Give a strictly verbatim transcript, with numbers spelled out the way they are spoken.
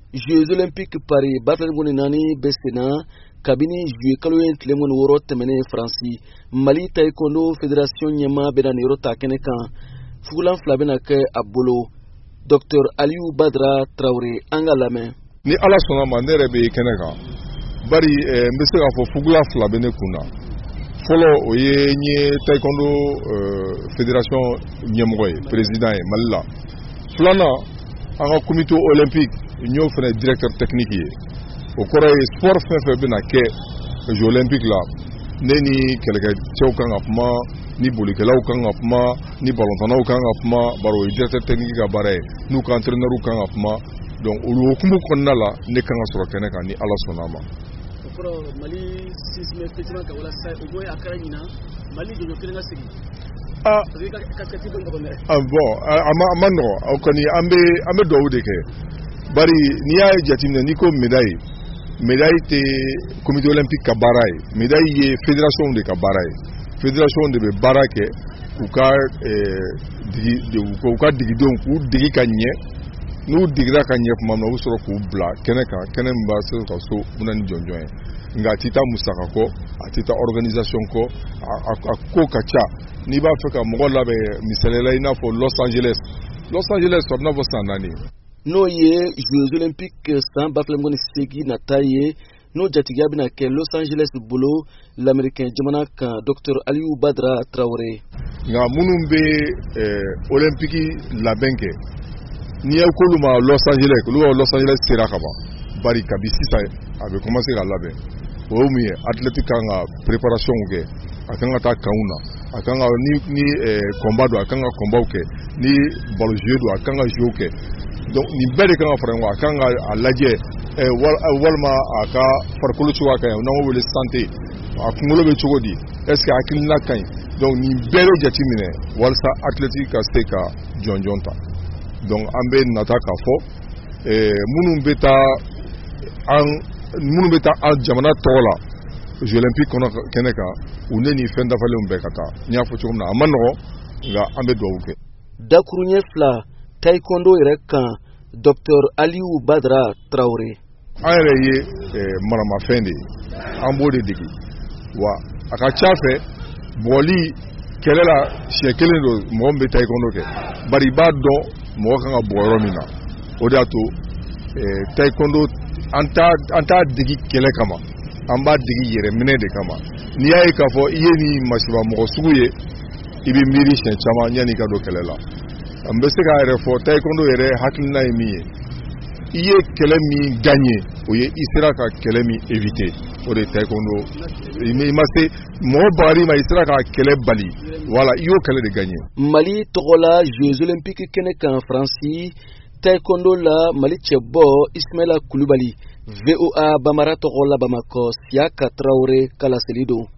Jeux Olympiques Paris Bafel Nani Besena Kabini Jeux Kaloyen Tlemon Woro Temene Franci Mali Taekwondo Fédération Nyama Benaniro Takenekan Fugulan Flabena Ke Abolo Docteur Aliou Badra Traoré Angalame Ni ala sona manere be keneka bari eh, mbese ga fo Fugula Flabene kuna Folo oye nye Taekwondo euh, Fédération Nyemoy président e Malila Flana anga comité olympique ñoo fene directeur technique au corée sport fin fait bena ke jeux olympique là neni keleke cew kan apma ni bolikelaw kan apma ni ballon kan apma baro directeur technique ga bare nu ka entraîneur kan apma donc o kumu konna la ne kan soro kene kan ni ala sonama ko mali sisme fetiman ka wala sai o boy akara nyina mali do kenga sigi ah ah bon ama amano okani ambe ambe do wudeke bari ni ya jatimna ni ko médaille médaille te comité olympique ka baray médaille ye fédération de ka baray fédération de be barake ku ka eh digi de ku ka digi don ku digi kanye nu digira kanye kuma na usoro ku bla keneka kenen ba so ka so munan jonjon nga tita musaka ko atita organisation ko ko kacha ni ba feka mo la be misalela ina fo Los Angeles Los Angeles to na vosa nani no ye Jeux Olympiques sans baflem ngoni segi na taye no jatigabi na ke Los Angeles bolo l'américain jamana ka Docteur Aliou Badra Traoré nga munumbe eh, olympique la benke ni yakoluma Los Angeles lu Los Angeles sera kaba bari kabisi sa avait commencé à labe o mi athlétique kanga préparation ke akanga ta kauna akanga ni ni eh, combat do akanga combat ke ni balo jeu do akanga jeu ke donc ni bere kanga frangwa akanga alaje eh, wal walma aka farkulu chuwa ka na mo le santé akungulo be chugodi est-ce que akilna kan donc ni bere jatimine walsa athlétique ka steka jonjonta donc ambe nataka fo eh, munum beta an munu beta al jamana tola Jeux Olympiques kono keneka uneni fenda fale umbekata nya fo chumna amano nga ambe dowuke dakurunye fla taekwondo ireka Docteur Aliou Badra Traoré ayre ye eh, marama fendi ambode digi wa aka chafe boli kelela shekelendo mombe taekwondo ke bari bado mo kanga boromina odato eh, taekwondo anta anta digi kele kama amba digi yere mine de kama ni ay ka fo iye ni masiba mo suguye ibi miri chen chama nyani ka do kelela ambese ka ere fo taekwondo yere hakilna emiye iye kele mi gagner oye isira ka kele mi éviter o de taekwondo imi mase mo bari ma isira ka kele bali voilà iyo kele de gagner Mali togola Jeux Olympiques kene kan Franci taekwondo la Mali chebo Ismaila Koulibaly V O A Bamara togola Bamako Siaka Traoré Kala Selido